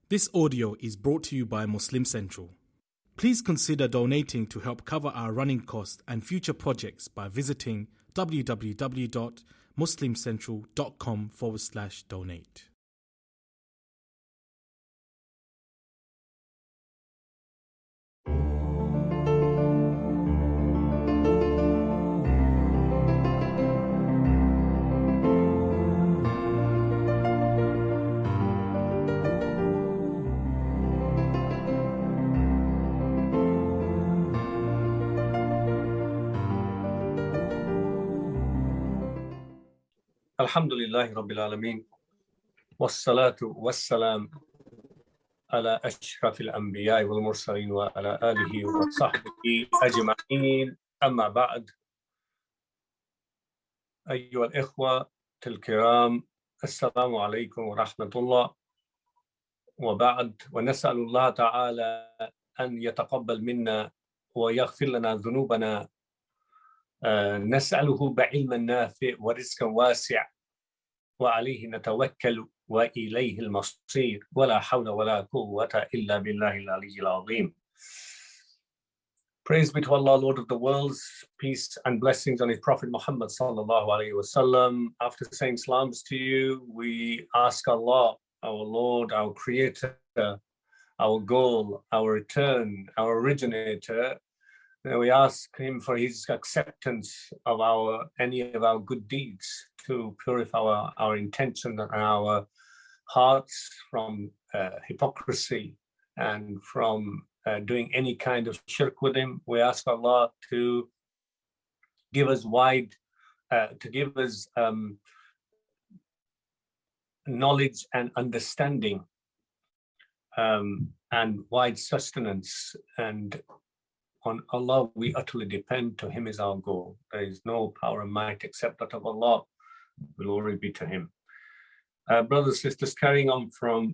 This audio is brought to you by Muslim Central. Please consider donating to help cover our running costs and future projects by visiting www.muslimcentral.com/donate. Alhamdulillahi Rabbil Alameen. Wassalatu wassalam ala ashrafil anbiya wal mursaleen wa ala alihi wa sahbihi ajma'een. Amma ba'd. Ayyuha al-ikhwa al-kiram, assalamu alaykum wa rahmatullah wa ba'd. Wa nas'alu Allah ta'ala an yataqabbal minna wa yaghfir lana dhunubana. نسأله بعلم نافع ورزق واسع وعليه نتوكل وإليه المصير ولا حول ولا قوة إلا بالله العلي العظيم. Praise be to Allah, Lord of the worlds, peace and blessings on His Prophet Muhammad sallallahu alaihi wasallam. After saying salams to you, we ask Allah, our Lord, our Creator, our goal, our return, our originator. We ask Him for His acceptance of any of our good deeds, to purify our intention and our hearts from hypocrisy and from doing any kind of shirk with Him. We ask Allah to give us knowledge and understanding and wide sustenance, and on Allah we utterly depend. To Him is our goal. There is no power and might except that of Allah. Glory be to Him. Brothers and sisters, carrying on from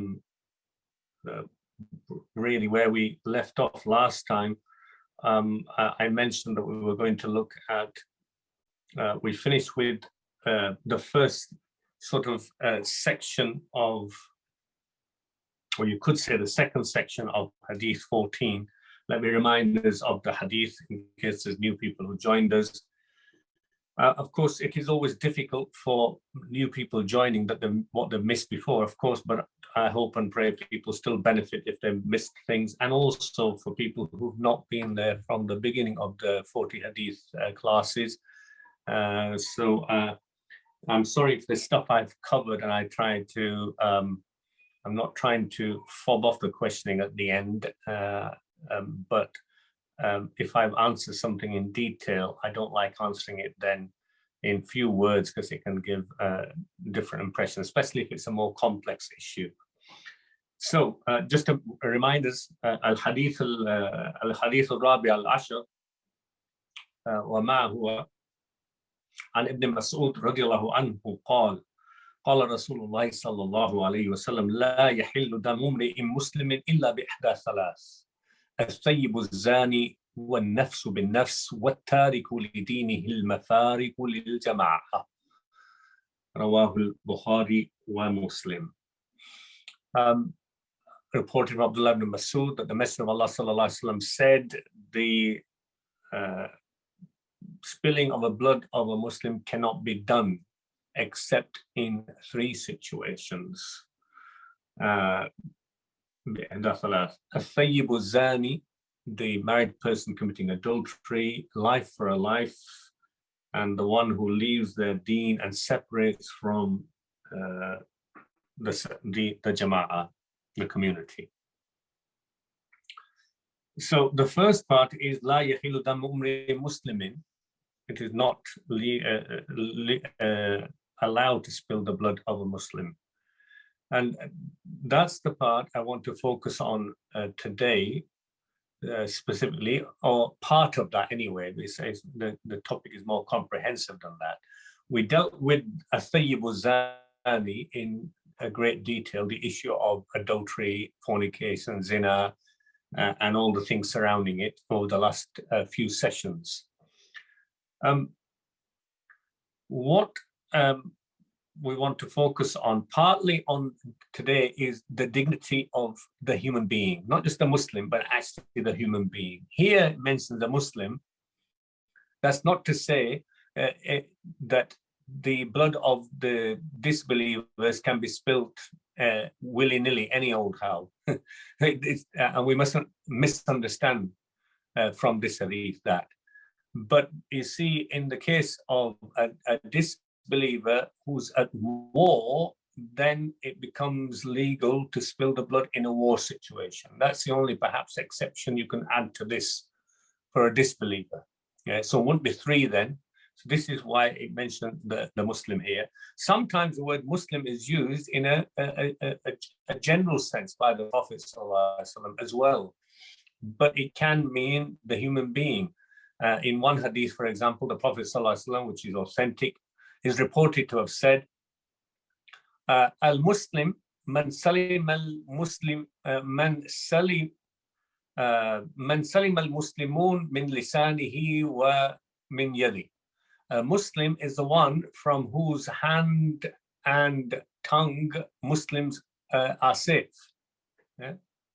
really where we left off last time, I mentioned that we were going to look at, we finished with the first sort of section of, or you could say the second section of Hadith 14. Let me remind us of the hadith in case there's new people who joined us. Of course, it is always difficult for new people joining what they've missed before, of course, but I hope and pray people still benefit if they've missed things, and also for people who've not been there from the beginning of the 40 hadith classes. So I'm sorry for the stuff I've covered, and I'm not trying to fob off the questioning at the end. But if I've answered something in detail, I don't like answering it then in few words, because it can give different impressions, especially if it's a more complex issue. So just to remind us, al-hadith al-rabi al-ashr وما هو عن ابن مسعود رضي الله عنه قال قال رسول الله صلى الله عليه وسلم لا يحل دم امرئ مسلم إلا بإحدى ثلاث: الثيب الزاني والنفس بالنفس والتارك لدينه المفارق للجماعة. رواه البخاري ومسلم. Reported from Abdullah ibn Mas'ud that the Messenger of Allah sallallahu alaihi wasallam said, the spilling of the blood of a Muslim cannot be done except in three situations. الثيب الزاني, the married person committing adultery, life for a life, and the one who leaves their deen and separates from the jama'ah, the community. So the first part is لا يحل دم امرئ مسلم. It is not allowed to spill the blood of a Muslim. And that's the part I want to focus on today, specifically, or part of that anyway. The topic is more comprehensive than that. We dealt with الثيب الزاني in a great detail, the issue of adultery, fornication, zina, and all the things surrounding it over the last few sessions. What we want to focus on partly on today is the dignity of the human being, not just the Muslim, but actually the human being. Here it mentions the Muslim. That's not to say that the blood of the disbelievers can be spilt willy-nilly, any old how. And we mustn't misunderstand from this hadith that. But you see, in the case of a disbeliever who's at war, then it becomes legal to spill the blood in a war situation. That's the only perhaps exception you can add to this for a disbeliever. Yeah, so it wouldn't be three then. So this is why it mentioned the Muslim here. Sometimes the word Muslim is used in a general sense by the Prophet ﷺ as well, but it can mean the human being. In one hadith, for example, the Prophet ﷺ, which is authentic, is reported to have said, "Al-Muslim man salim al-Muslim man salim al-Muslimun min lisanihi wa min yadi." A Muslim is the one from whose hand and tongue Muslims are safe. Yeah?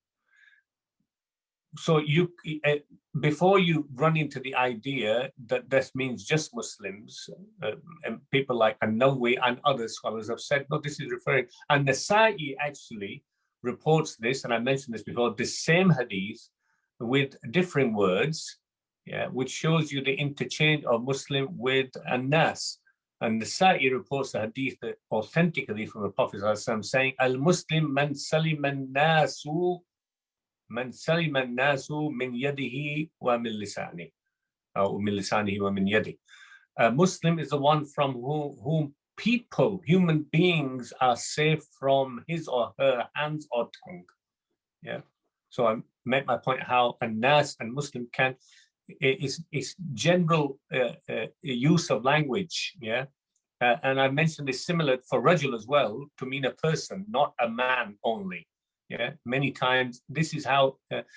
So you, before you run into the idea that this means just Muslims, and people like An-Nawawi and other scholars have said, no, this is referring, and Nasa'i actually reports this, and I mentioned this before, the same hadith with differing words, yeah, which shows you the interchange of Muslim with An-Nas. And Nasa'i reports the hadith, the authentic hadith from the Prophet saying, "Al-Muslim man salim an-nasu من سلم الناس من يده ومن لسانه أو من لسانه ومن يده." A Muslim is the one from whom people, human beings, are safe from his or her hands or tongue. Yeah. So I make my point how a nas and Muslim can is general use of language. Yeah. And I mentioned this similar for rajul as well, to mean a person, not a man only. Yeah, many times this is how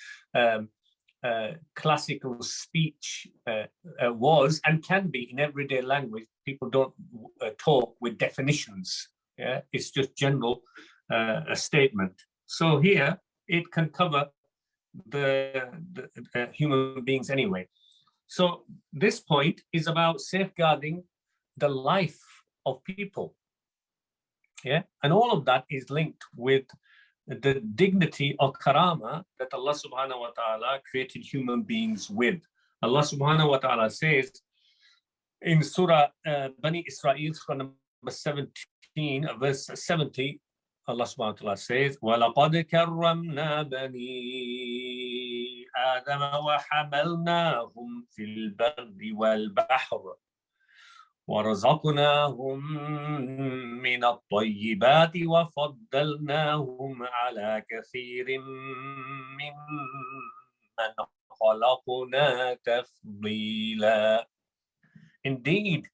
classical speech was and can be in everyday language. People don't talk with definitions. Yeah, it's just general a statement. So here it can cover the human beings anyway. So this point is about safeguarding the life of people. Yeah, and all of that is linked with the dignity of karama that Allah subhanahu wa ta'ala created human beings with. Allah subhanahu wa ta'ala says in Surah Bani Israel, Surah number 17, verse 70, Allah subhanahu wa ta'ala says, وَلَقَدْ كَرَّمْنَا بَنِي آدَمَ وَحَمَلْنَاهُمْ فِي الْبَرِّ وَالْبَحْرِ وَرَزَقْنَاهُمْ مِنَ الطَّيِّبَاتِ وَفَضَّلْنَاهُمْ عَلَى كَثِيرٍ مِّمَّنْ خَلَقْنَا تَفْضِيلًا. Indeed,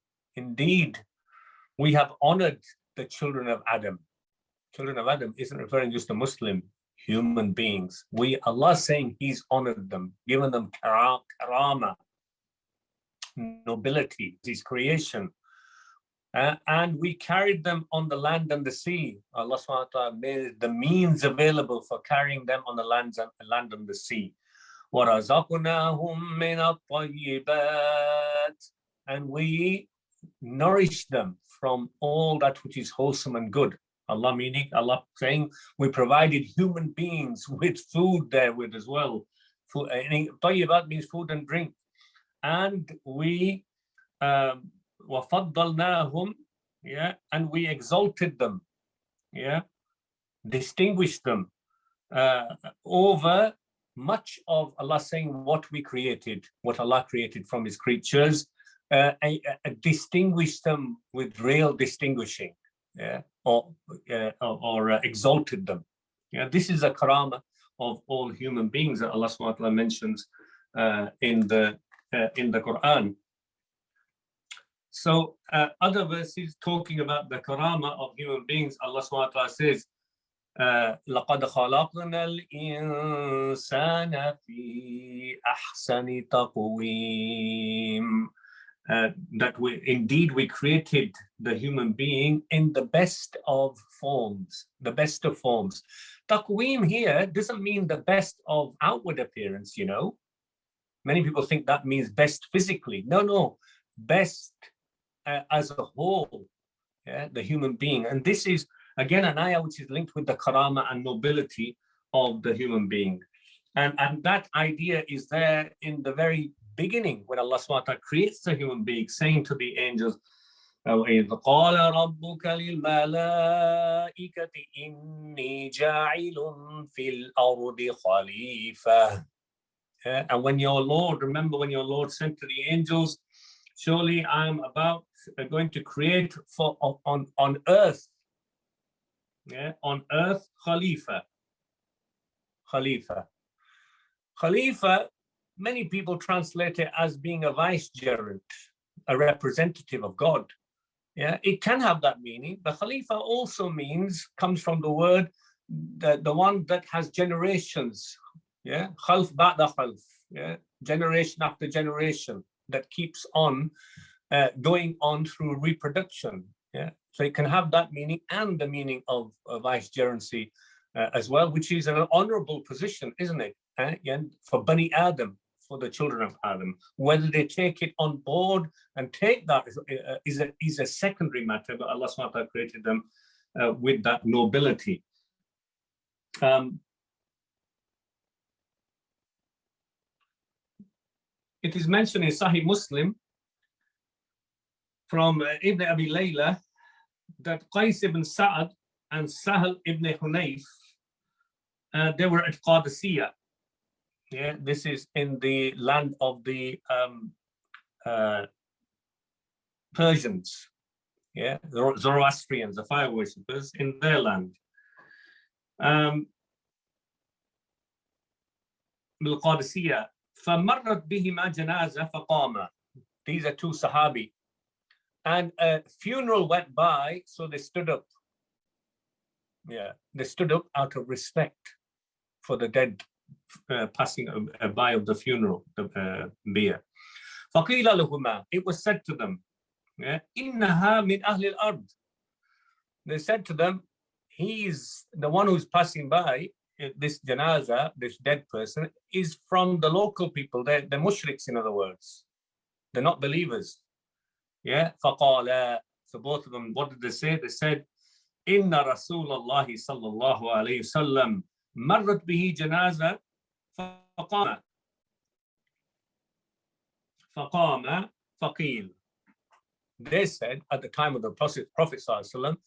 we have honored the children of Adam. Children of Adam isn't referring just to Muslim human beings. Allah is saying He's honored them, given them karama, nobility, His creation. And we carried them on the land and the sea. Allah subhanahu wa ta'ala made the means available for carrying them on the land and the sea. وَرَزَقْنَاهُمْ مِنَ الطَّيِّبَاتِ. And we nourished them from all that which is wholesome and good. Allah meaning, Allah saying, we provided human beings with food therewith as well. Tayyibat means food and drink. And we وَفَضَّلْنَاهُمْ, yeah, and we exalted them, yeah, distinguished them over much of Allah saying what we created, what Allah created from His creatures, distinguished them with real distinguishing, yeah, or exalted them. Yeah, this is a karama of all human beings that Allah subhanahu wa ta'ala mentions in the Quran. So other verses talking about the karama of human beings, Allah subhanahu wa ta'ala says, لَقَدْ خَلَقْنَا الْإِنسَانَ فِي أَحْسَنِ تَقْوِيمٍ. that we created the human being in the best of forms, the best of forms. Taqweem here doesn't mean the best of outward appearance, you know. Many people think that means best physically. No, best as a whole, yeah, the human being. And this is, again, an ayah which is linked with the karama and nobility of the human being. And that idea is there in the very beginning when Allah subhanahu wa ta'ala creates the human being, saying to the angels, وَإِذْ قَالَ رَبُّكَ لِلْمَلَائِكَةِ إِنِّي جَاعِلٌ فِي الْأَرْضِ خَلِيفَةً. And when your Lord, remember when your Lord said to the angels, surely I am going to create on earth, yeah, on earth, Khalifa. Khalifa, many people translate it as being a vicegerent, a representative of God. Yeah, it can have that meaning. But Khalifa also comes from the word, the one that has generations. Yeah, khalf ba'da khalf. Yeah, generation after generation that keeps on going on through reproduction. Yeah, so it can have that meaning and the meaning of vicegerency as well, which is an honorable position, isn't it? And for Bani Adam, for the children of Adam, whether they take it on board and take that is a secondary matter, but Allah subhanahu wa ta'ala created them with that nobility. It is mentioned in Sahih Muslim from Ibn Abi Layla that Qais ibn Sa'ad and Sahal ibn Hunayf, they were at Qadisiyah. Yeah, this is in the land of the Persians, yeah, the Zoroastrians, the fire worshippers, in their land. بالقادسية فمرت بهما جنازة فقاما. These are two Sahabi. And a funeral went by, so they stood up. Yeah, they stood up out of respect for the dead passing by of the funeral, the bier. فقيل لهما, it was said to them, إنها من أهل الأرض. They said to them, he's the one who's passing by, this janaza, this dead person, is from the local people. They're mushriks, in other words. They're not believers. Yeah, فقال, so both of them, what did they say? They said, إن رسول الله صلى الله عليه وسلم مرت به جنازة فقام فقيل. They said at the time of the Prophet ﷺ,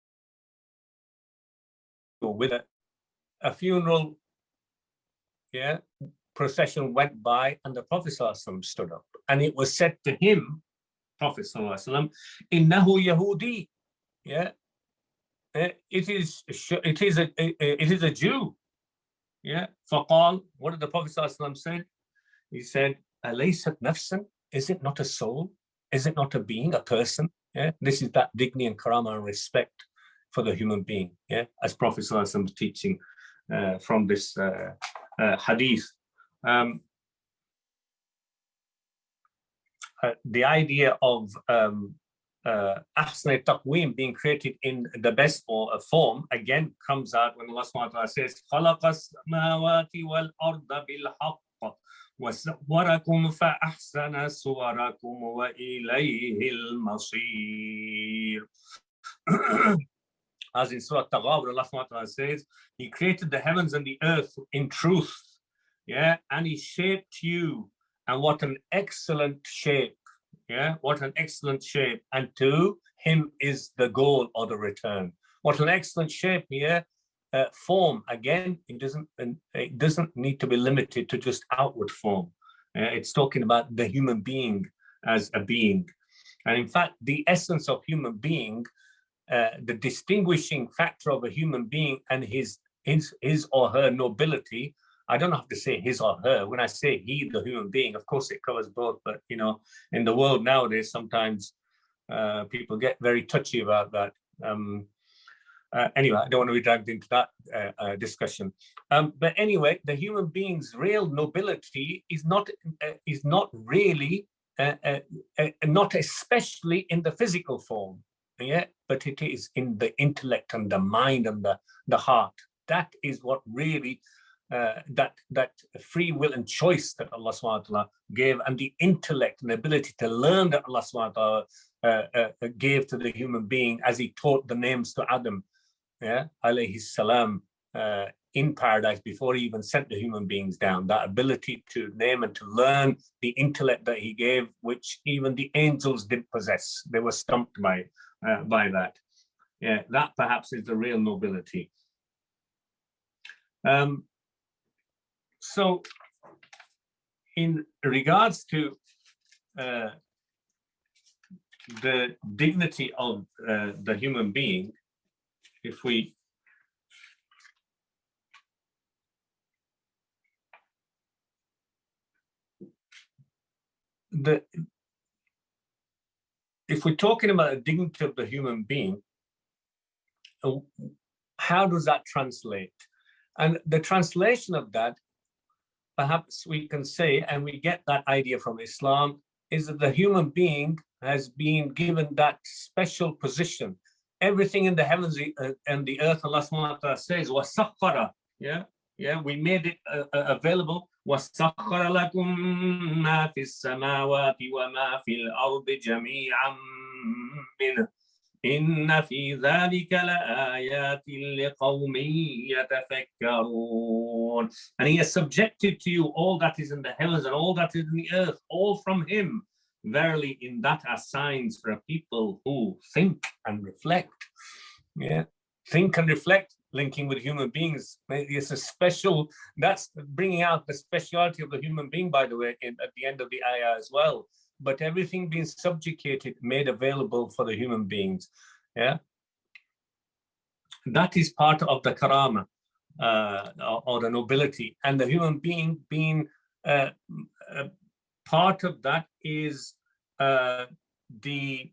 with a funeral, yeah, procession went by and the Prophet ﷺ stood up, and it was said to him, Prophet ﷺ, innahu Yahudi, yeah, it is a Jew, yeah. فقال, what did the Prophet ﷺ say? He said, أليست نفسا, is it not a soul? Is it not a being, a person? Yeah, this is that dignity and karama and respect for the human being. Yeah, as Prophet ﷺ was teaching from this hadith. The idea of ahsan taqweem being created in the best form again comes out when Allah subhanahu wa ta'ala says, خَلَقَ السَّمَاوَاتِ وَالْأَرْضَ بِالْحَقِّ وَصَوَّرَكُمْ فَأَحْسَنَ صُوَرَكُمْ وَإِلَيْهِ الْمَصِيرُ. As in Surah Taghabun, Allah subhanahu wa ta'ala says, He created the heavens and the earth in truth, yeah, and He shaped you, and what an excellent shape, yeah, what an excellent shape, and to Him is the goal or the return. What an excellent shape here. Form, again, it doesn't need to be limited to just outward form. It's talking about the human being as a being. And in fact, the essence of human being, the distinguishing factor of a human being and his or her nobility, I don't have to say his or her. When I say he, the human being, of course it covers both, but you know, in the world nowadays, sometimes people get very touchy about that. Anyway, I don't want to be dragged into that discussion. But anyway, the human being's real nobility is not really not especially in the physical form, yeah, but it is in the intellect and the mind and the heart. That is what really, that free will and choice that Allah subhanahu wa ta'ala gave, and the intellect and ability to learn that Allah subhanahu wa ta'ala gave to the human being as he taught the names to Adam, yeah, alayhi salam, in paradise before he even sent the human beings down. That ability to name and to learn, the intellect that he gave, which even the angels didn't possess. They were stumped by that. Yeah, that perhaps is the real nobility. So in regards to the dignity of the human being, if we if we're talking about the dignity of the human being, how does that translate? And the translation of that, perhaps we can say, and we get that idea from Islam, is that the human being has been given that special position. Everything in the heavens and the earth, Allah subhanahu wa ta'ala says, وَسَخَّرَ, yeah, we made it available. وَسَخَّرَ لَكُم مَّا فِي السَّمَاوَاتِ وَمَا فِي الْأَرْضِ جَمِيعًا مِّنْهُ إِنَّ فِي ذَلِكَ لَآيَاتٍ لِقَوْمٍ يَتَفَكَّرُونَ. And he has subjected to you all that is in the heavens and all that is in the earth, all from him. Verily, in that are signs for a people who think and reflect. Yeah, think and reflect, linking with human beings. It's a special, that's bringing out the speciality of the human being, by the way, at the end of the ayah as well. But everything being subjugated, made available for the human beings. Yeah, that is part of the karama, or the nobility, and the human being being part of that is the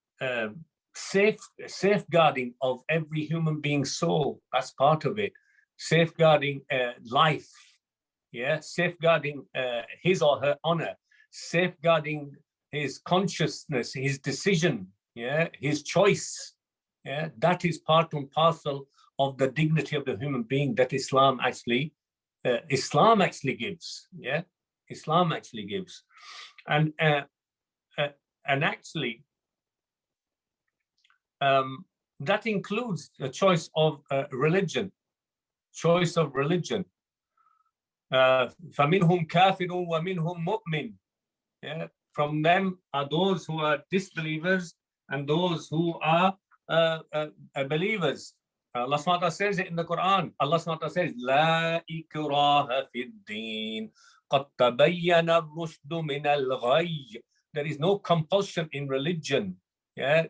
safeguarding of every human being's soul. That's part of it. Safeguarding life, yeah, safeguarding his or her honor, safeguarding his consciousness, his decision, yeah, his choice. Yeah, that is part and parcel of the dignity of the human being that Islam actually gives. Yeah, Islam actually gives, and actually that includes the choice of religion. Choice of religion. فَمِنْهُمْ كَافِرٌ وَمِنْهُمْ مُؤْمِنٌ. Yeah, from them are those who are disbelievers and those who are believers. Allah subhanahu wa ta'ala says it in the Quran. Allah subhanahu wa ta'ala says, لَا إِكْرَاهَ فِي الدِّينِ قَدْ تَبَيَّنَ الرُّشْدُ مِنَ الْغَيِّ. There is no compulsion in religion. Yeah,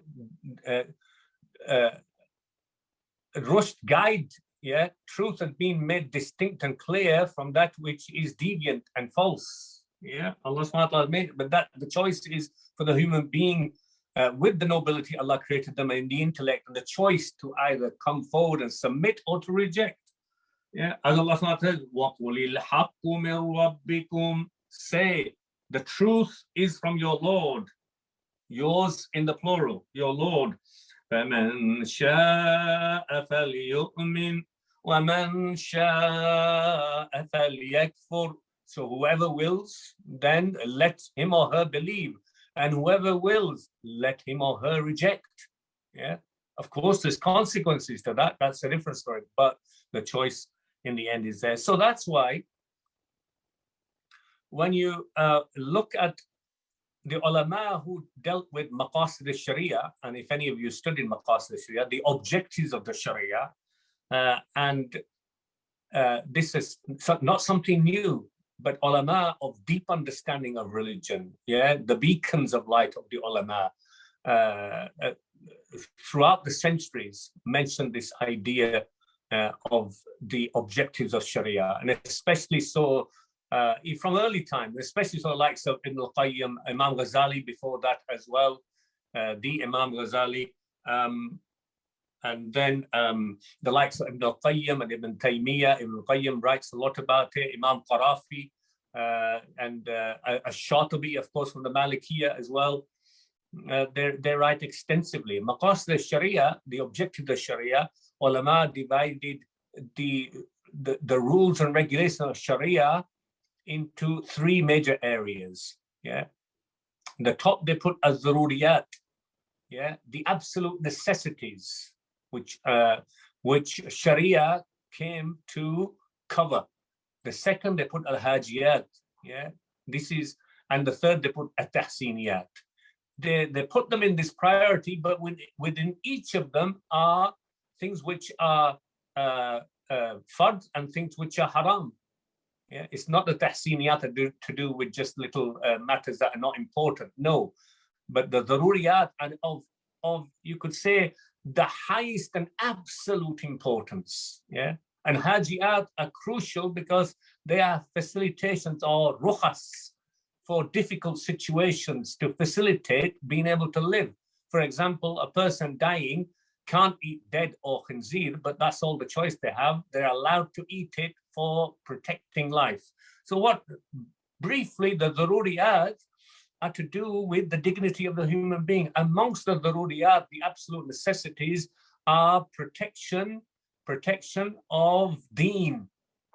rushd, guide. Yeah, truth has been made distinct and clear from that which is deviant and false. Yeah, Allah subhanahu wa ta'ala made it, but that the choice is for the human being. With the nobility Allah created them in the intellect, and the choice to either come forward and submit or to reject. Yeah, as Allah subhanahu wa ta'ala says, وَقُلِ الْحَقُّ مِنْ رَبِّكُمْ. Say, the truth is from your Lord. Yours in the plural, your Lord. فَمَنْ شَاءَ فَلْيُؤْمِنْ وَمَنْ شَاءَ فَلْيَكْفُرْ. So whoever wills, then let him or her believe. And whoever wills, let him or her reject. Yeah, of course, there's consequences to that. That's a different story. But the choice in the end is there. So that's why when you look at the ulama who dealt with maqasid al-Sharia, and if any of you studied maqasid al-Sharia, the objectives of the Sharia, and this is not something new, but ulama of deep understanding of religion, yeah, the beacons of light of the ulama, throughout the centuries mentioned this idea of the objectives of Sharia, and especially so from early time, especially so likes of Ibn al-Qayyim, Imam Ghazali before that as well, the Imam Ghazali, and then the likes of Ibn al-Qayyim and Ibn Taymiyyah. Ibn al-Qayyim writes a lot about it. Imam Qarafi and Ash-Shatibi, of course, from the Malikiya as well. They write extensively. Maqasid al-Sharia, the objective of Sharia, ulama divided the rules and regulations of Sharia into three major areas. Yeah, the top they put az-zaruriyat, yeah, the absolute necessities, which Sharia came to cover. The second they put al-hajiyat, yeah, this is, and the third they put at-tahsiniyat. They put them in this priority, but within each of them are things which are fard and things which are haram. Yeah, it's not the tahsiniyat to do with just little matters that are not important. No, but the daruriyat and of you could say the highest and absolute importance. Yeah, and hajiyat are crucial because they are facilitations or rukhas for difficult situations to facilitate being able to live. For example, a person dying can't eat dead or khinzir, but that's all the choice they have. They're allowed to eat it for protecting life. So what, briefly, the daruriyat are to do with the dignity of the human being. Amongst the daruriyat, the absolute necessities are protection of deen.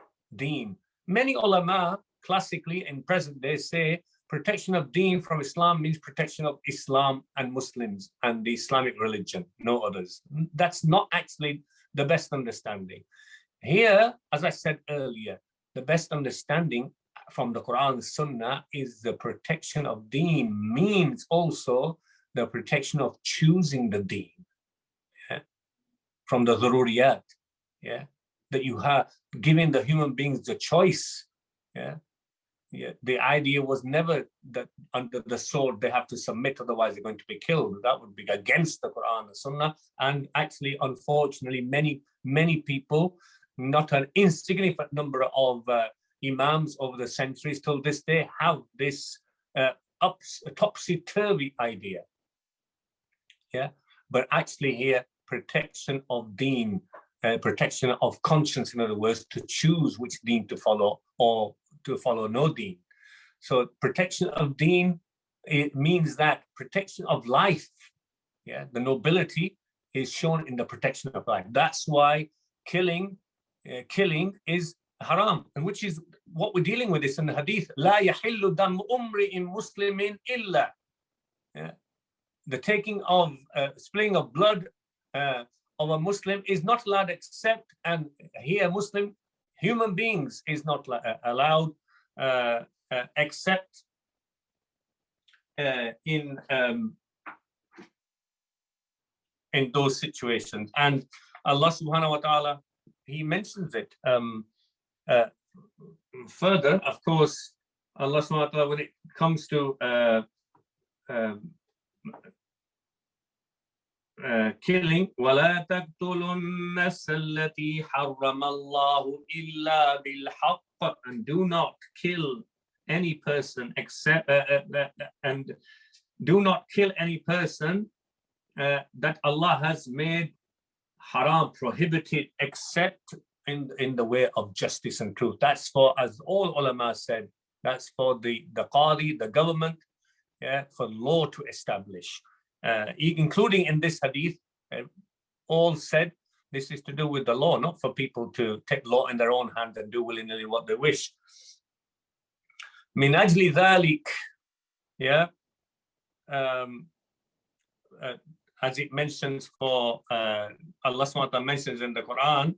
Many ulama, classically in present day, say protection of deen from Islam means protection of Islam and Muslims and the Islamic religion, no others. That's not actually the best understanding. Here, as I said earlier, the best understanding from the Quran and Sunnah is the protection of deen means also the protection of choosing the deen, yeah? From the daruriyat, yeah, that you have given the human beings the choice. Yeah, the idea was never that under the sword they have to submit, otherwise they're going to be killed. That would be against the Quran and Sunnah. And actually, unfortunately, many people, not an insignificant number of imams over the centuries till this day, have this topsy-turvy idea. Yeah, but actually here, protection of deen, protection of conscience, in other words, to choose which deen to follow or to follow no deen. So protection of deen, it means that protection of life, yeah, the nobility is shown in the protection of life. That's why killing is haram, and which is what we're dealing with this in the hadith. La yahillu dam umri'in muslimin illa. The taking of spilling of blood of a Muslim is not allowed except, and here Muslim human beings is not allowed except in those situations. And Allah subhanahu wa ta'ala, he mentions it further. Of course, Allah subhanahu wa ta'ala, when it comes to killing, وَلَا تَقْتُلُوا النَّفْسَ الَّتِي حَرَّمَ اللَّهُ إِلَّا بِالْحَقِّ, and do not kill any person except and do not kill any person that Allah has made haram, prohibited, except in the way of justice and truth. That's for, as all ulama said, that's for the qadi, the government, yeah, for law to establish. Including in this hadith, all said this is to do with the law, not for people to take law in their own hand and do willy-nilly what they wish. Min ajli dhalik, yeah, as it mentions for Allah subhanahu wa ta'ala mentions in the Quran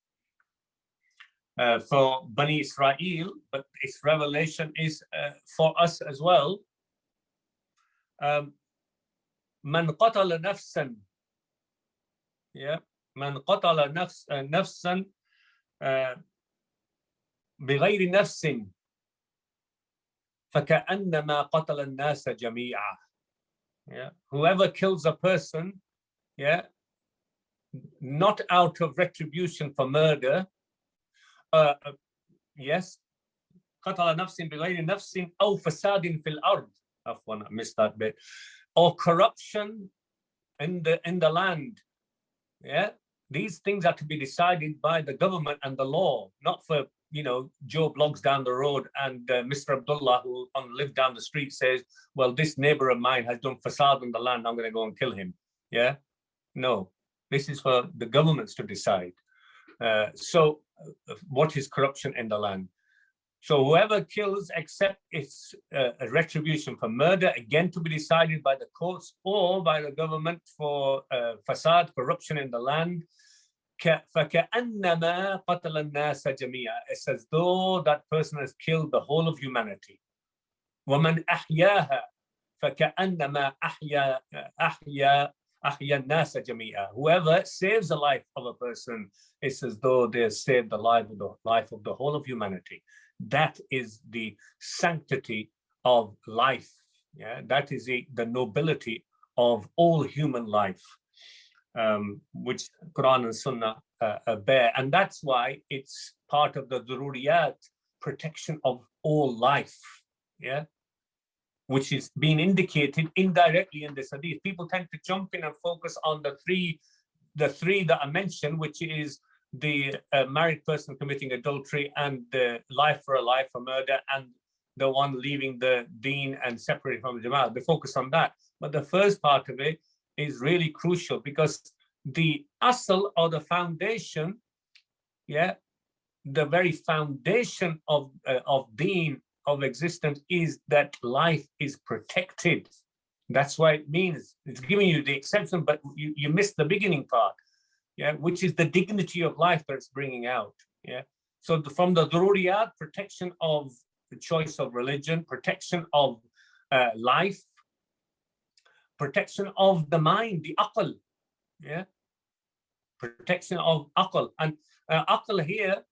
for Bani Israel, but its revelation is for us as well. من قتل نفسا من قتل نفسا بغير نفس فكأنما قتل الناس جميعا. Whoever kills a person, not out of retribution for murder, yes, قتل نفس بغير نفس أو فساد في الأرض. I missed that bit. Or corruption in the land. Yeah, these things are to be decided by the government and the law, not for Joe Bloggs down the road and Mr. Abdullah, who lived down the street, says, well, this neighbor of mine has done facade on the land, I'm going to go and kill him. Yeah? No, this is for the governments to decide. So what is corruption in the land? So whoever kills, except it's a retribution for murder, again to be decided by the courts or by the government for facade, corruption in the land. فَكَأَنَّمَا قَتَلَ النَّاسَ جَمِيعًا. It's as though that person has killed the whole of humanity. وَمَنْ أَحْيَاهَا فَكَأَنَّمَا أَحْيَا النَّاسَ جَمِيعًا. Whoever saves the life of a person, it's as though they have saved the life of the whole of humanity. That is the sanctity of life. Yeah, that is the nobility of all human life, which Quran and Sunnah bear. And that's why it's part of the Dururiyat, protection of all life, yeah, which is being indicated indirectly in this hadith. People tend to jump in and focus on the three that I mentioned, which is the married person committing adultery and the life for a life for murder and the one leaving the deen and separating from the Jama'ah. They focus on that. But the first part of it is really crucial because the asl or the foundation, yeah, the very foundation of deen, of existence, is that life is protected. That's why it means it's giving you the exception, but you missed the beginning part, yeah, which is the dignity of life that it's bringing out. Yeah. So from the Dururiyat, protection of the choice of religion, protection of life, protection of the mind, the aql, yeah, protection of aql. And aql here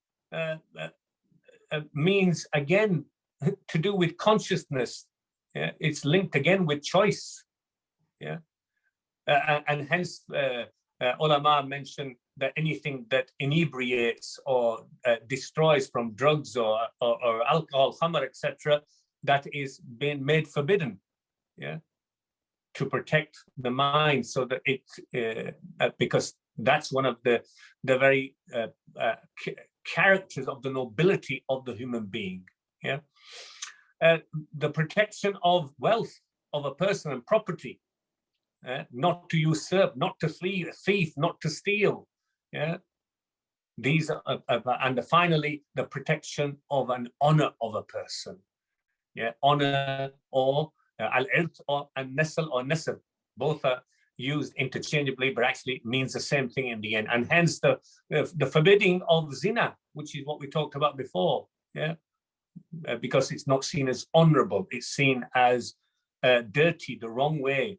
means, again, to do with consciousness. Yeah? It's linked again with choice. Yeah, and hence ulama mention that anything that inebriates or destroys from drugs or alcohol, khamr, etc., that is being made forbidden. Yeah, to protect the mind, so that it because that's one of the very characters of the nobility of the human being. Yeah, the protection of wealth of a person and property, not to usurp, not to thief, not to steal. Yeah, these are, and finally the protection of an honor of a person. Yeah, honor or al-irt or an-nasl or nasab, both are used interchangeably, but actually means the same thing in the end. And hence the forbidding of zina, which is what we talked about before. Yeah, because it's not seen as honorable, it's seen as dirty, the wrong way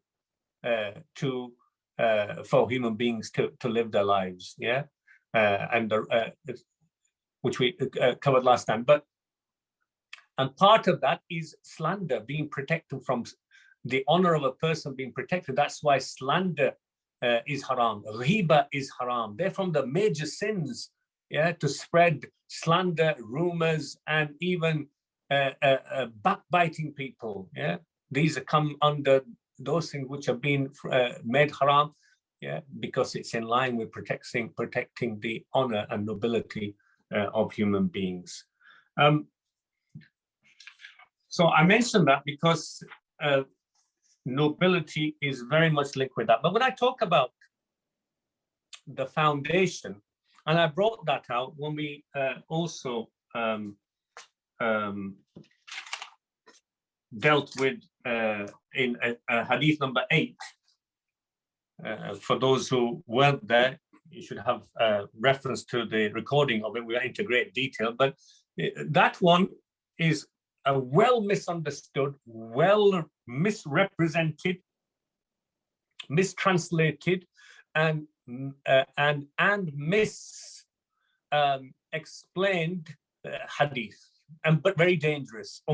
for human beings to live their lives. Yeah, and which we covered last time. And part of that is slander, being protected from the honor of a person being protected. That's why slander is haram. Ghiba is haram. They're from the major sins, yeah, to spread slander, rumors, and even backbiting people. Yeah, these come under those things which have been made haram, yeah, because it's in line with protecting the honor and nobility of human beings. So I mentioned that because nobility is very much linked with that. But when I talk about the foundation, and I brought that out when we also dealt with in hadith number 8. For those who weren't there, you should have reference to the recording of it. We are into great detail, but that one is a well misunderstood, well misrepresented, mistranslated, and explained hadith, but very dangerous.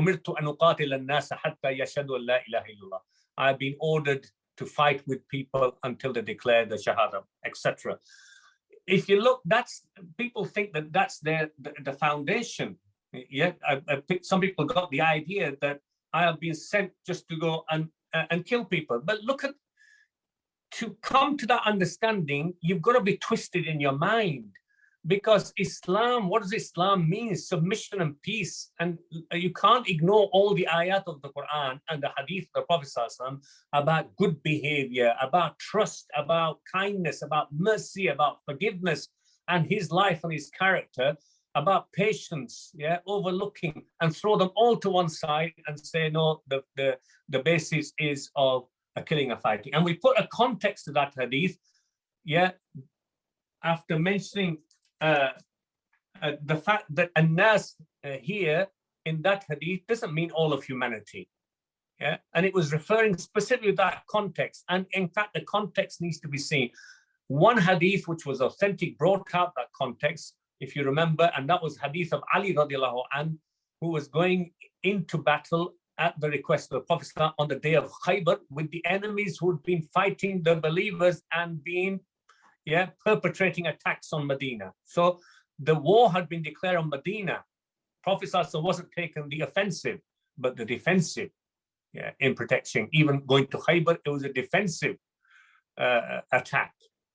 I've been ordered to fight with people until they declare the shahada, etc. If you look, people think that that's the foundation. Yeah, some people got the idea that I have been sent just to go and kill people. But to come to that understanding, you've got to be twisted in your mind. Because Islam, what does Islam mean? Submission and peace. And you can't ignore all the ayat of the Quran and the hadith of the Prophet ﷺ about good behavior, about trust, about kindness, about mercy, about forgiveness, and his life and his character, about patience, overlooking, and throw them all to one side and say, no, the basis is of a killing and fighting. And we put a context to that hadith, after mentioning the fact that an-nas here in that hadith doesn't mean all of humanity. And it was referring specifically to that context. And in fact, the context needs to be seen. One hadith which was authentic brought out that context, if you remember, and that was hadith of Ali radiallahu anhu, who was going into battle at the request of the Prophet on the day of Khaybar with the enemies who had been fighting the believers and been perpetrating attacks on Medina. So the war had been declared on Medina. Prophet wasn't taking the offensive, but the defensive in protection. Even going to Khaybar, it was a defensive attack.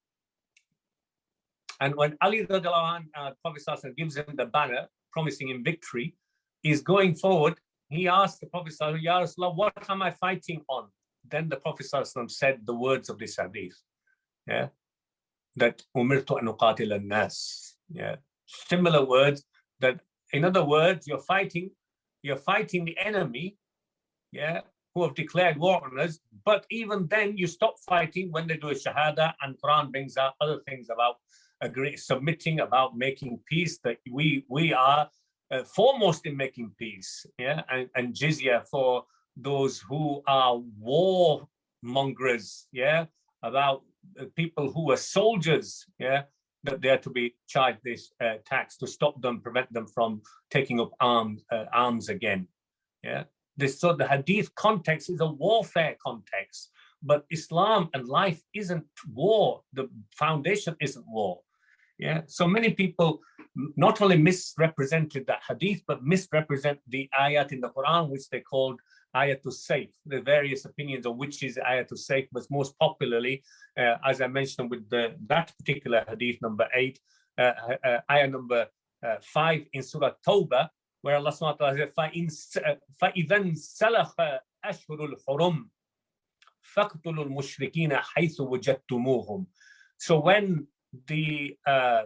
And when Ali radiallahu anhu, Prophet gives him the banner, promising him victory, he's going forward. He asked the Prophet, Ya Rasulullah, what am I fighting on? Then the Prophet said the words of this hadith. That umirtu an uqatil an-nas. Similar words, that in other words, you're fighting the enemy, who have declared war on us, but even then you stop fighting when they do a shahada, and Quran brings out other things about submitting, about making peace, that we are foremost in making peace, and jizya for those who are war mongers, about people who are soldiers, that they are to be charged this tax to stop them, prevent them from taking up arms again. So the hadith context is a warfare context, but Islam and life isn't war. The foundation isn't war. So many people not only misrepresented that hadith, but misrepresent the ayat in the Quran, which they called ayatul sayf. The various opinions of which is ayatul sayf, but most popularly, as I mentioned with that particular hadith number 8, ayah number 5 in Surah Tawbah, where Allah subhanahu wa ta'ala says, فَإِذَنْ سَلَخَ أَشْهُرُ الْحُرُمْ فَاقْتُلُوا الْمُشْرِكِينَ حَيْثُ وَجَدْتُمُوهُمْ. So when the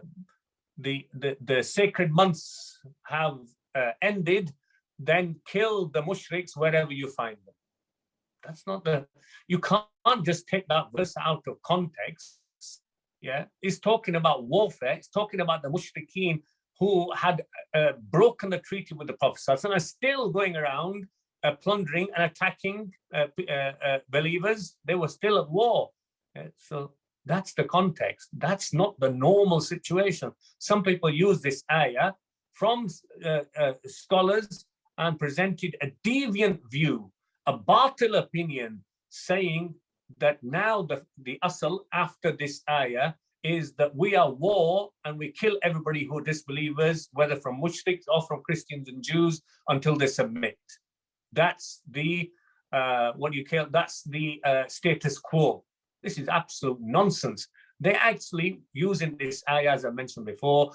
sacred months have ended, then kill the mushriks wherever you find them. That's not you can't just take that verse out of context. It's talking about warfare. It's talking about the mushrikeen who had broken the treaty with the Prophet and are still going around plundering and attacking believers. They were still at war. So that's the context. That's not the normal situation. Some people use this ayah from scholars and presented a deviant view, a batil opinion, saying that now the asl after this ayah is that we are war and we kill everybody who are disbelievers, whether from mushriks or from Christians and Jews, until they submit. That's the that's the status quo. This is absolute nonsense. They actually, using this ayah, as I mentioned before,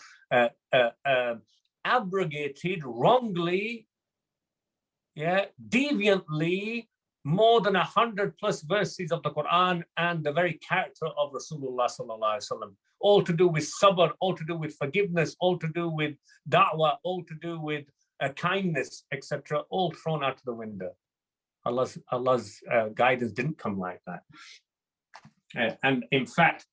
abrogated wrongly, deviantly, more than 100 plus verses of the Quran and the very character of Rasulullah sallallahu alaihi wasallam, all to do with sabr, all to do with forgiveness, all to do with da'wah, all to do with kindness, etc., all thrown out of the window. Allah's guidance didn't come like that. And in fact,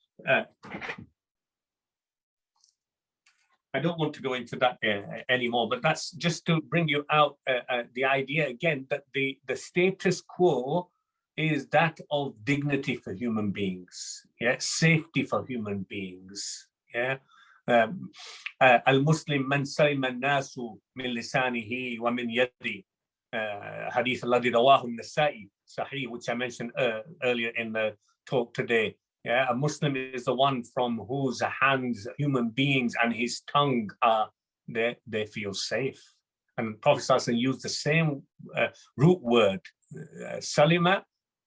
I don't want to go into that anymore, but that's just to bring you out the idea again that the status quo is that of dignity for human beings, safety for human beings. Al-Muslim man salima an-nasu min lisanihi wa min yadi. Hadith alladhi rawahu an-Nasa'i Sahih, which I mentioned earlier in the talk today. A Muslim is the one from whose hands human beings and his tongue are, they feel safe. And Prophet ﷺ used the same root word, salima,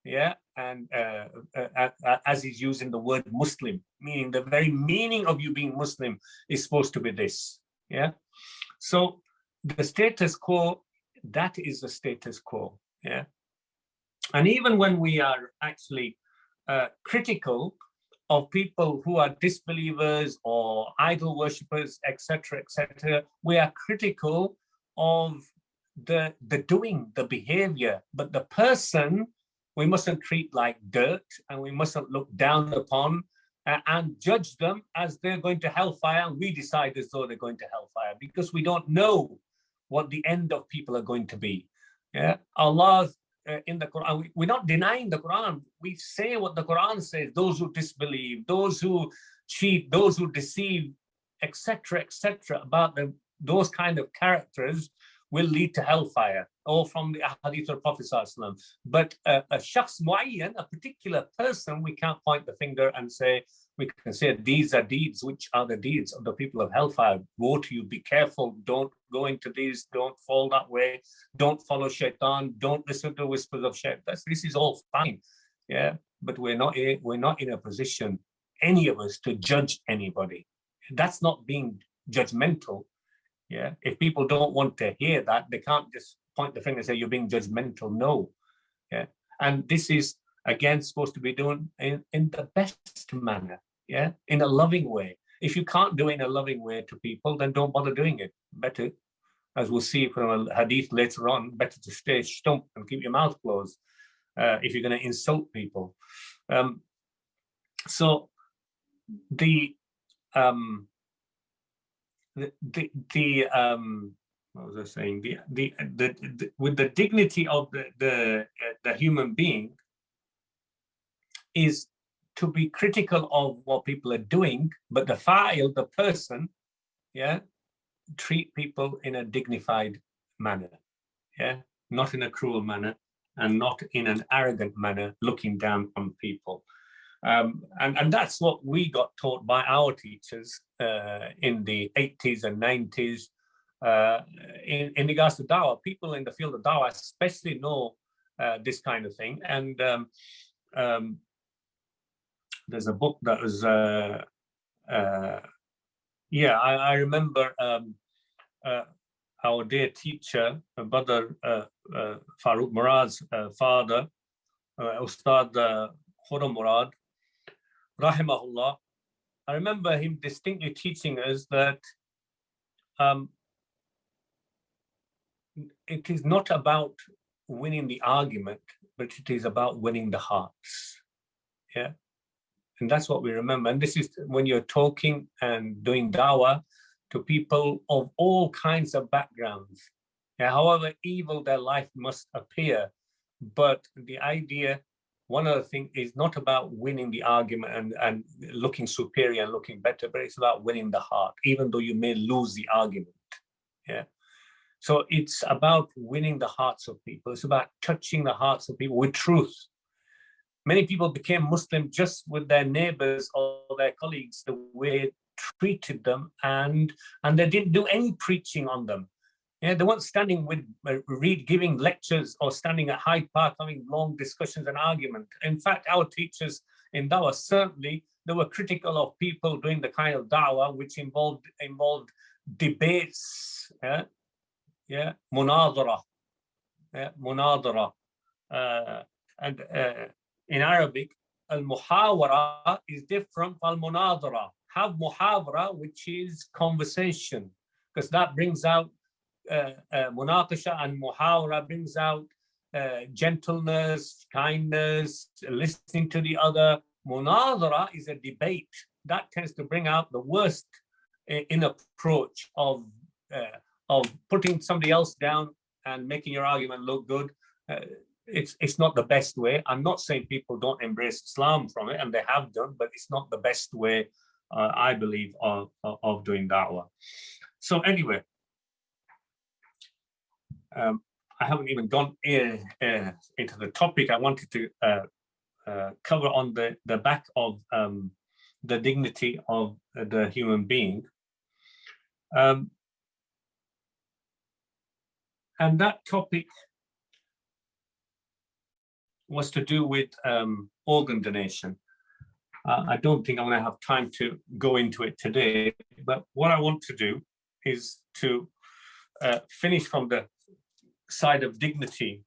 yeah, and as he's using the word Muslim, meaning the very meaning of you being Muslim is supposed to be this, yeah. So the status quo, that is the status quo, yeah. And even when we are actually critical of people who are disbelievers or idol worshippers, etc., we are critical of the doing, the behavior, but the person we mustn't treat like dirt, and we mustn't look down upon and judge them as they're going to hellfire, and we decide as though they're going to hellfire, because we don't know what the end of people are going to be. Yeah, Allah in the Quran, we're not denying the Quran. We say what the Quran says. Those who disbelieve, those who cheat, those who deceive, etc., about those kind of characters will lead to hellfire, or from the hadith of Prophet ﷺ. But a shakhs muayyan, a particular person, we can't point the finger and say, we can say these are deeds, which are the deeds of the people of hellfire. Woe to you, be careful, don't go into these, don't fall that way, don't follow shaitan, don't listen to whispers of shaitan. This is all fine, yeah, but we're not in a position, any of us, to judge anybody. That's not being judgmental. Yeah, if people don't want to hear that, they can't just point the finger and say you're being judgmental. No, yeah, and this is again supposed to be done in the best manner, yeah, in a loving way. If you can't do it in a loving way to people, then don't bother doing it. Better, as we'll see from a hadith later on, better to stay stump and keep your mouth closed if you're going to insult people. So the what was I saying? The with the dignity of the human being is to be critical of what people are doing, but the fa'il, the person, yeah, treat people in a dignified manner, yeah, not in a cruel manner and not in an arrogant manner, looking down on people. And that's what we got taught by our teachers in the 80s and 90s in regards to dawah. People in the field of dawah especially know this kind of thing. And there's a book that was, yeah, I remember our dear teacher, brother Farooq Murad's father, Ustad Khurram Murad, rahimahullah. I remember him distinctly teaching us that it is not about winning the argument, but it is about winning the hearts. Yeah, and that's what we remember. And this is when you're talking and doing dawah to people of all kinds of backgrounds, yeah, however evil their life must appear. But the idea, one other thing, is not about winning the argument and looking superior and looking better, but it's about winning the heart, even though you may lose the argument. Yeah. So it's about winning the hearts of people. It's about touching the hearts of people with truth. Many people became Muslim just with their neighbors or their colleagues, the way they treated them, and they didn't do any preaching on them. Yeah, they weren't standing with giving lectures or standing at Hyde Park having long discussions and argument. In fact, our teachers in dawah, certainly they were critical of people doing the kind of dawah which involved debates, munadara, and in Arabic, al-muhawara is different from al-munadara. Have muhawara, which is conversation, because that brings out munaqasha, and muhawara brings out gentleness, kindness, listening to the other. Munadara is a debate. That tends to bring out the worst in approach of putting somebody else down and making your argument look good. It's not the best way. I'm not saying people don't embrace Islam from it, and they have done, but it's not the best way, I believe, of doing da'wah. So anyway, I haven't even gone into the topic I wanted to cover on the back of the dignity of the human being. And that topic was to do with organ donation. I don't think I'm going to have time to go into it today, but what I want to do is to finish from the side of dignity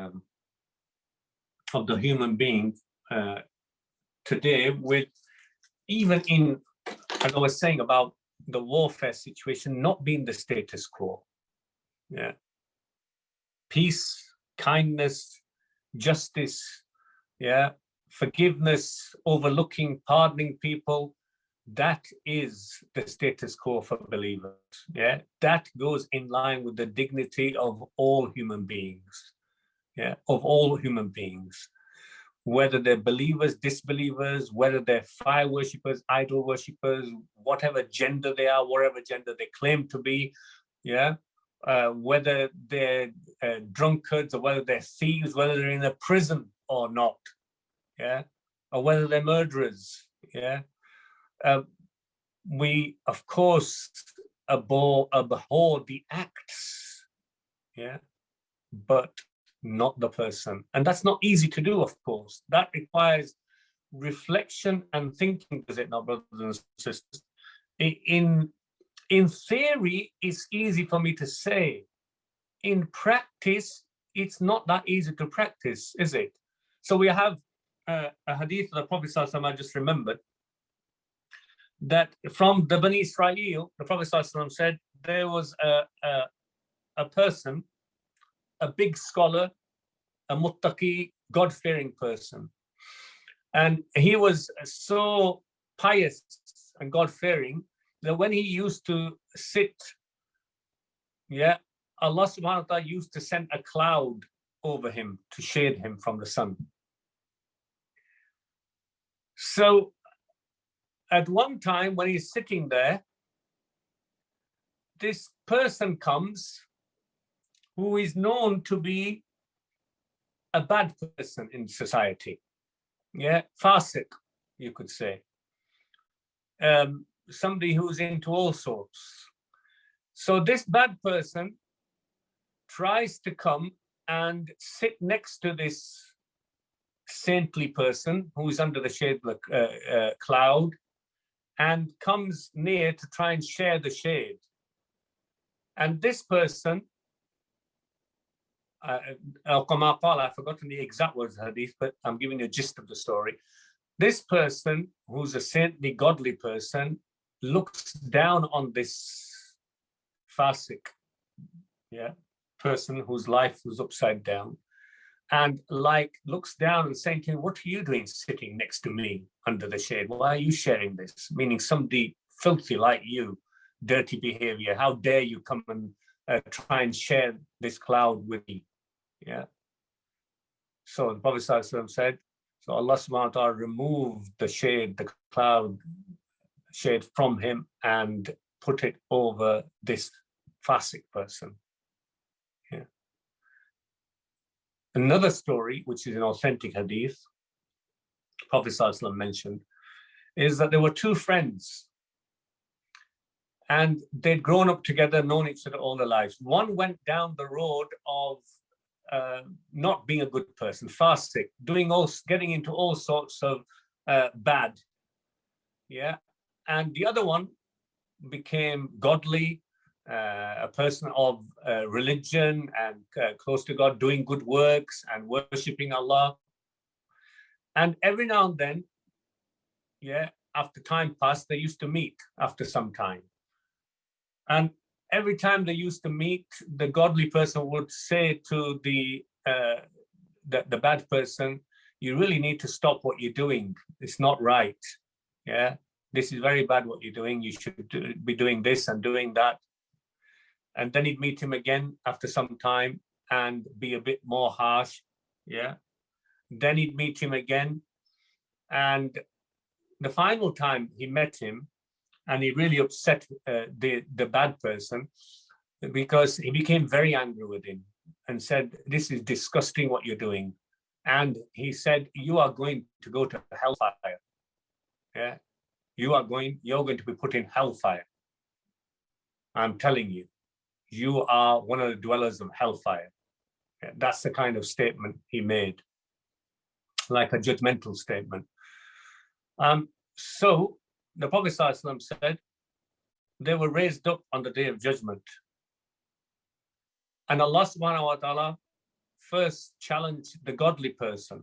of the human being today with, even in, as I was saying about the warfare situation not being the status quo. Yeah. Peace, kindness, justice, yeah, forgiveness, overlooking, pardoning people, that is the status quo for believers. Yeah, that goes in line with the dignity of all human beings. Yeah, of all human beings, whether they're believers, disbelievers, whether they're fire worshippers, idol worshippers, whatever gender they are, whatever gender they claim to be. Yeah, whether they're drunkards or whether they're thieves, whether they're in a prison or not. Yeah, or whether they're murderers. Yeah. We, of course, abhor the acts, yeah, but not the person. And that's not easy to do, of course. That requires reflection and thinking, does it not, brothers and sisters? In theory, it's easy for me to say. In practice, it's not that easy to practice, is it? So we have a hadith of the Prophet ﷺ, I just remembered, that from the Bani Israel, the Prophet ﷺ said there was a person, a big scholar, a muttaqi, God-fearing person. And he was so pious and God-fearing that when he used to sit, yeah, Allah subhanahu wa ta'ala used to send a cloud over him to shade him from the sun. So at one time when he's sitting there, this person comes who is known to be a bad person in society. Yeah, fasiq, you could say. Somebody who's into all sorts. So this bad person tries to come and sit next to this saintly person who is under the shade of the cloud, and comes near to try and share the shade. And this person, I've forgotten the exact words of the hadith, but I'm giving you a gist of the story. This person, who's a saintly, godly person, looks down on this fasiq, yeah, person whose life was upside down, and like looks down and saying to him, "What are you doing sitting next to me under the shade? Why are you sharing this?" Meaning somebody filthy like you, dirty behavior. How dare you come and try and share this cloud with me? Yeah. So the Prophet ﷺ said, so Allah subhanahu wa ta'ala removed the shade, the cloud shade from him and put it over this fasiq person. Yeah. Another story, which is an authentic hadith, Prophet ﷺ mentioned, is that there were two friends and they'd grown up together, known each other all their lives. One went down the road of not being a good person, fasiq, getting into all sorts of bad, yeah. And the other one became godly, a person of religion and close to God, doing good works and worshipping Allah. And every now and then, yeah, after time passed, they used to meet after some time. And every time they used to meet, the godly person would say to the bad person, "You really need to stop what you're doing. It's not right. Yeah, this is very bad what you're doing. You should be doing this and doing that." And then he'd meet him again after some time and be a bit more harsh. Yeah. Then he'd meet him again. And the final time he met him, and he really upset the bad person, because he became very angry with him and said, "This is disgusting what you're doing." And he said, "You are going to go to hellfire. Yeah, you're going to be put in hellfire. I'm telling you, you are one of the dwellers of hellfire." Yeah, that's the kind of statement he made. like a judgmental statement. So the Prophet ﷺ said, they were raised up on the Day of Judgment. And Allah subhanahu wa ta'ala first challenged the godly person,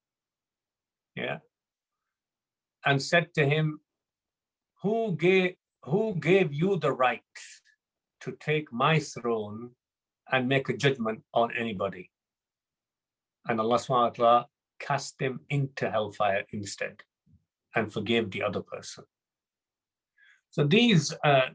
and said to him, who gave you the right to take my throne and make a judgment on anybody? And Allah subhanahu wa ta'ala cast him into hellfire instead and forgave the other person. So these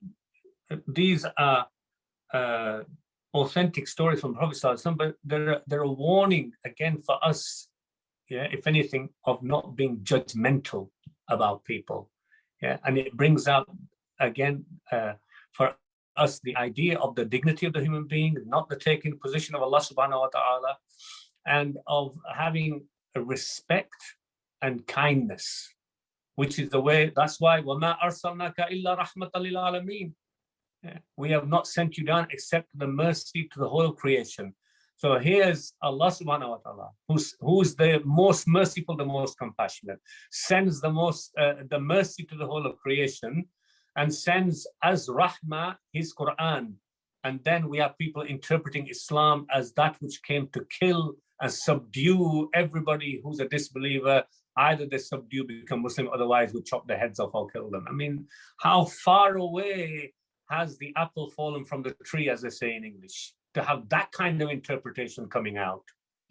are authentic stories from Prophet ﷺ, but they're a warning again for us, if anything, of not being judgmental about people. And it brings out again for us the idea of the dignity of the human being, not the taking position of Allah subhanahu wa ta'ala, and of having a respect and kindness, which is the way. That's why وَمَا أَرْسَلْنَاكَ إِلَّا رَحْمَةً لِلْعَالَمِينَ. We have not sent you down except the mercy to the whole creation. So here's Allah subhanahu wa ta'ala, who's the most merciful, the most compassionate, sends the mercy to the whole of creation, and sends as rahmah his Quran. And then we have people interpreting Islam as that which came to kill and subdue everybody who's a disbeliever. Either they subdue, become Muslim, otherwise we chop their heads off or kill them. I mean, how far away has the apple fallen from the tree, as they say in English, to have that kind of interpretation coming out,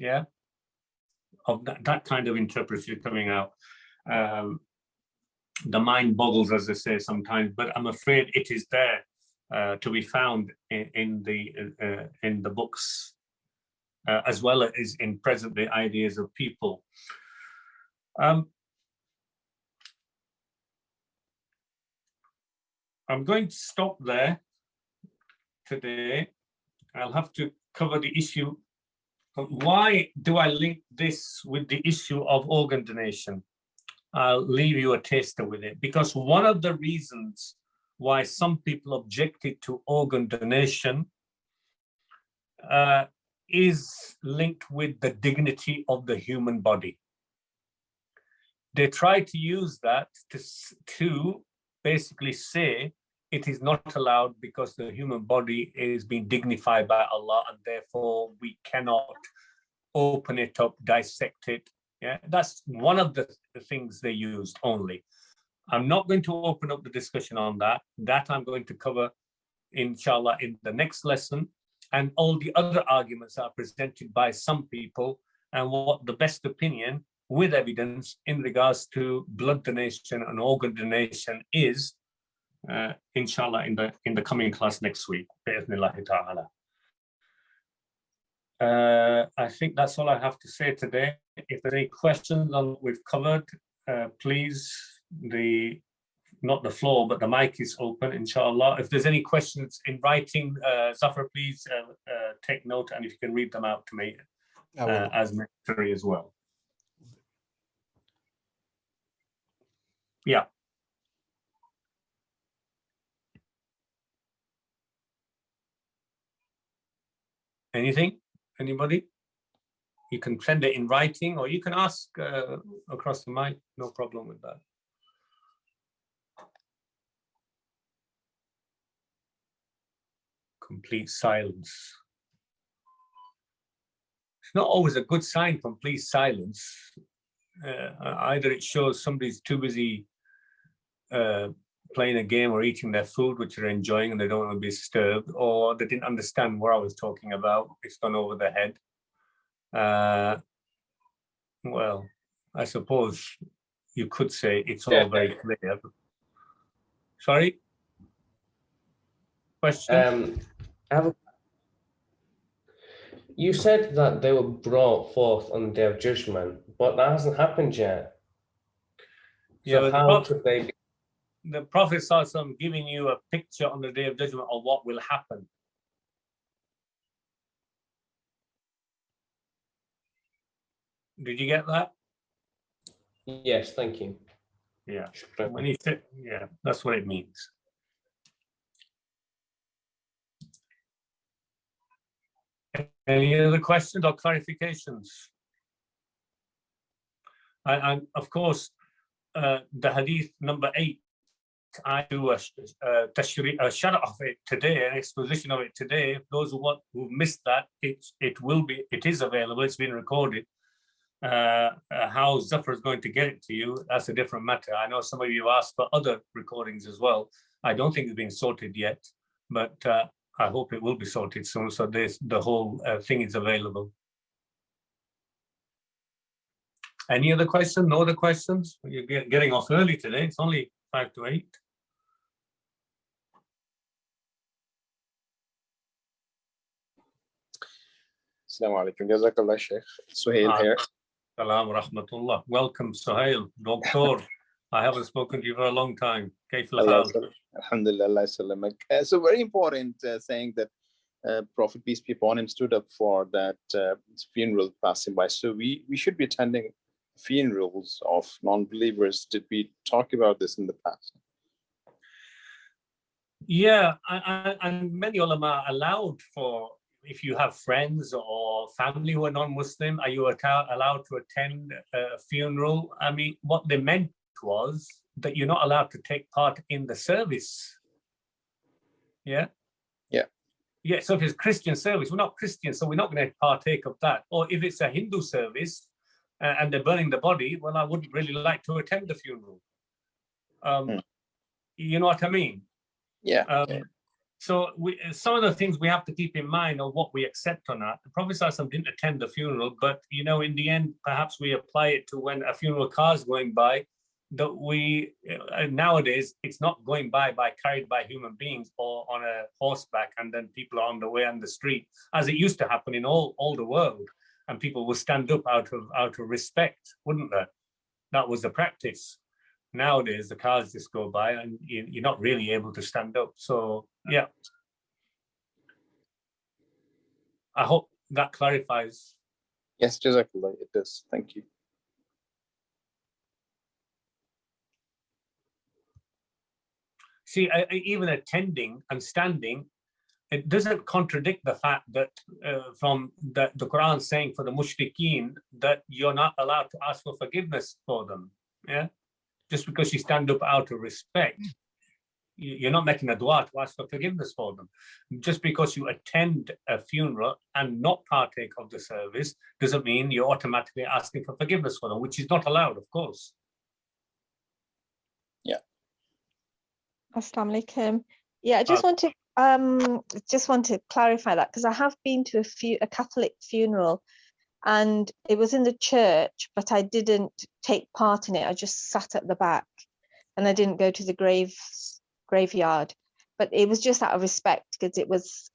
of that kind of interpretation coming out. The mind boggles, as they say sometimes, but I'm afraid it is there to be found in the books, as well as in present-day ideas of people. I'm going to stop there today. I'll have to cover the issue. Why do I link this with the issue of organ donation? I'll leave you a taster with it, because one of the reasons why some people objected to organ donation is linked with the dignity of the human body. They try to use that to basically say it is not allowed because the human body is being dignified by Allah, and therefore we cannot open it up, dissect it. That's one of the things they used only. I'm not going to open up the discussion on that. That I'm going to cover, inshallah, in the next lesson, and all the other arguments are presented by some people, and what the best opinion with evidence in regards to blood donation and organ donation is, inshallah, in the coming class next week. I think that's all I have to say today. If there are any questions on what we've covered, please, not the floor, but the mic is open, inshallah. If there's any questions in writing, Zafar, please take note, and if you can read them out to me as necessary as well. Yeah. Anything? Anybody? You can send it in writing, or you can ask across the mic. No problem with that. Complete silence. It's not always a good sign, complete silence. Either it shows somebody's too busy playing a game or eating their food, which they're enjoying, and they don't want to be disturbed, or they didn't understand what I was talking about. It's gone over their head. Well, I suppose you could say it's all very clear. Sorry? Question? You said that they were brought forth on the Day of Judgment, but that hasn't happened yet. So Yeah, how could they be? The Prophet ﷺ giving you a picture on the Day of Judgment of what will happen. Did you get that? Yes, thank you. Yeah. When he said, yeah, that's what it means. Any other questions or clarifications? And of course, the hadith number 8, I do a sharh of it today, an exposition of it today. Those who missed that, it is available. It's been recorded. How Zafar is going to get it to you, that's a different matter. I know some of you have asked for other recordings as well. I don't think it's been sorted yet, but I hope it will be sorted soon. So the whole thing is available. Any other questions? No other questions? You're getting off early today. It's only 5 to 8. Assalamu alaikum. Jazakallah, Sheikh. Suhail here. Salam rahmatullah. Welcome, Suhail. Doctor, I haven't spoken to you for a long time. Kayf al-hal? Alhamdulillah, Allah salamak. So very important saying that Prophet, peace be upon him, stood up for that funeral passing by. So we should be attending funerals of non-believers. Did we talk about this in the past? Yeah, and many ulama allowed for, if you have friends or family who are non-Muslim, are you allowed to attend a funeral? I mean, what they meant was that you're not allowed to take part in the service. Yeah? Yeah. Yeah, so if it's Christian service, we're not Christian, so we're not going to partake of that. Or if it's a Hindu service and they're burning the body, well, I wouldn't really like to attend the funeral. You know what I mean? Yeah. So some of the things we have to keep in mind of what we accept or not. The Prophet ﷺ didn't attend the funeral, but you know, in the end, perhaps we apply it to when a funeral car is going by. That we nowadays it's not going by carried by human beings or on a horseback, and then people are on the way on the street, as it used to happen in all the world, and people will stand up out of respect, wouldn't they? That was the practice. Nowadays, the cars just go by and you're not really able to stand up. So, yeah. I hope that clarifies. Yes, Jazakallah, it does. Thank you. See, even attending and standing, it doesn't contradict the fact that from the Quran saying for the mushrikeen that you're not allowed to ask for forgiveness for them. Yeah. Just because you stand up out of respect, you're not making a dua to ask for forgiveness for them. Just because you attend a funeral and not partake of the service doesn't mean you're automatically asking for forgiveness for them, which is not allowed, of course. Yeah. Assalamu alaikum. Yeah, I just want to clarify that, because I have been to a Catholic funeral, and it was in the church, but I didn't take part in it. I just sat at the back, and I didn't go to the graveyard. But it was just out of respect, because it was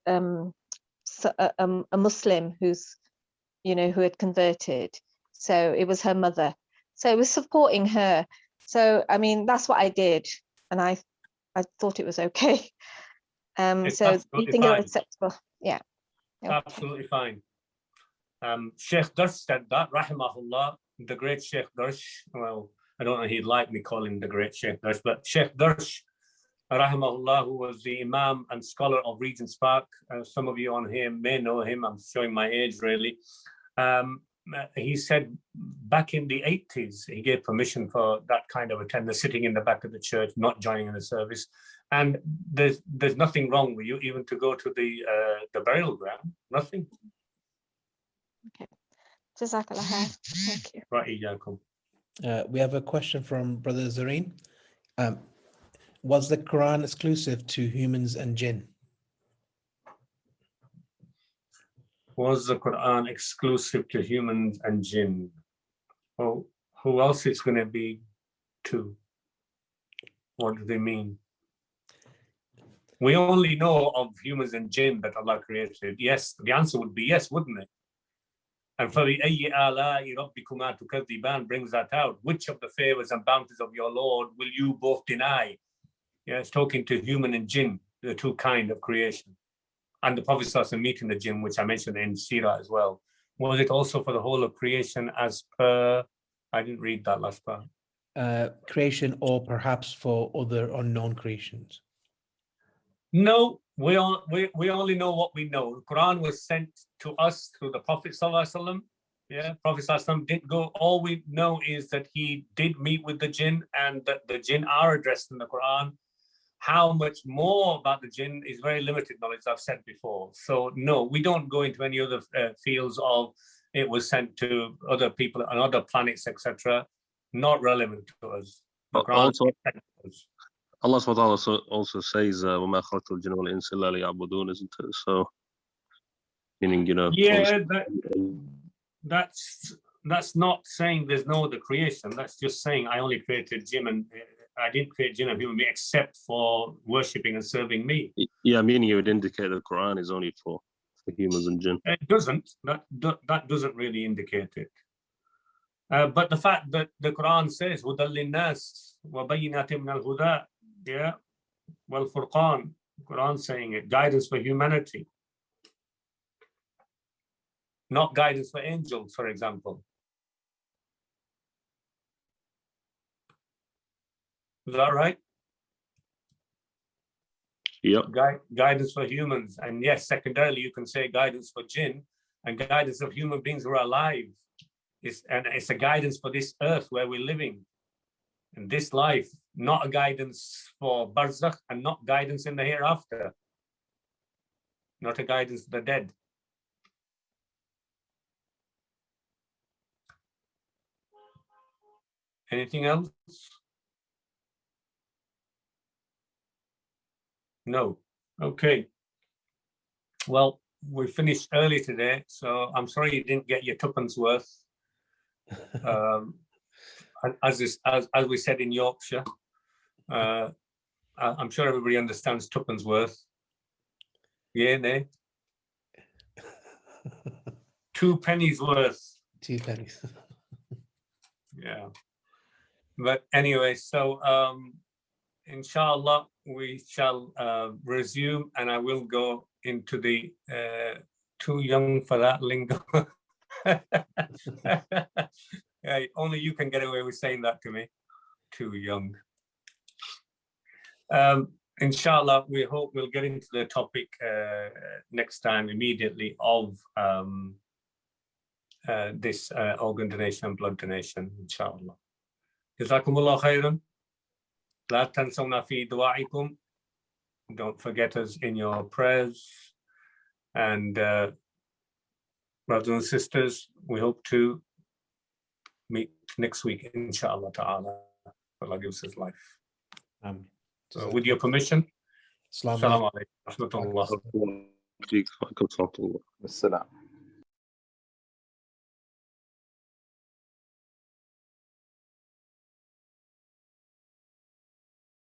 a Muslim who had converted. So it was her mother. So it was supporting her. So I mean, that's what I did, and I thought it was okay. So you think it was acceptable? Yeah. Okay. Absolutely fine. Sheikh Darsh said that, rahimahullah, the great Sheikh Darsh. Well, I don't know he'd like me calling the great Sheikh Darsh, but Sheikh Darsh, rahimahullah, who was the Imam and scholar of Regent's Park. Some of you on here may know him. I'm showing my age, really. He said back in the 80s, he gave permission for that kind of attender sitting in the back of the church, not joining in the service. And there's nothing wrong with you even to go to the burial ground. Nothing. Okay. Jazakallah khair. Thank you. Right, Iyakum. We have a question from Brother Zareen. Was the Quran exclusive to humans and jinn? Was the Quran exclusive to humans and jinn? Oh, who else it's going to be to? What do they mean? We only know of humans and jinn that Allah created. Yes, the answer would be yes, wouldn't it? And فَبِأَيِّ آلَاءِ رَبِّكُمَا تُكَذِّبَانِ brings that out. Which of the favors and bounties of your Lord will you both deny? Yeah, it's talking to human and jinn, the two kind of creation. And the Prophet starts meeting the jinn, which I mentioned in Sirah as well. Was it also for the whole of creation as per, I didn't read that last part. Creation, or perhaps for other unknown creations? No, we only know what we know. The Quran was sent to us through the Prophet ﷺ, Yeah, Prophet ﷺ didn't go. All we know is that he did meet with the jinn and that the jinn are addressed in the Quran. How much more about the jinn is very limited knowledge, I've said before. So no, we don't go into any other fields of it was sent to other people on other planets, etc. Not relevant to us. The Quran Also, is sent to us. Allah subhanahu wa ta'ala also says, وَمَا خَلَقْتُ الْجِنَّ وَالْإِنسَ إِلَّا لِيَعْبُدُونَ, isn't it? So, meaning, Yeah, that's not saying there's no other creation. That's just saying I only created jinn and I didn't create jinn and human being except for worshipping and serving me. yeah, meaning it would indicate the Quran is only for humans and jinn. It doesn't. That doesn't really indicate it. But the fact that the Quran says هُدًى لِلنَّاسِ وَبَيِّنَاتٍ مِنَ الْهُدَى, yeah, well, Furqan, Quran saying it, guidance for humanity, not guidance for angels, for example. Is that right? Yep. Guidance for humans. And yes, secondarily, you can say guidance for jinn and guidance of human beings who are alive. It's a guidance for this earth where we're living in this life, not a guidance for barzakh and not guidance in the hereafter, not a guidance for the dead. Anything else? No. Okay. Well, we finished early today, so I'm sorry you didn't get your tuppence worth. As we said in Yorkshire, I'm sure everybody understands tuppence worth. Yeah, nay. 2 pennies worth. 2 pennies. Yeah. But anyway, so inshallah, we shall resume, and I will go into the too young for that lingo. Yeah, only you can get away with saying that to me. Too young. Inshallah, we hope we'll get into the topic next time immediately of this organ donation and blood donation, inshallah. Jazakumullah khairan. La tansawna fi du'aikum. Don't forget us in your prayers. And brothers and sisters, we hope to meet next week, inshallah ta'ala. Allah gives us life. With your permission, Assalamu Assalamu alaikum. Assalam.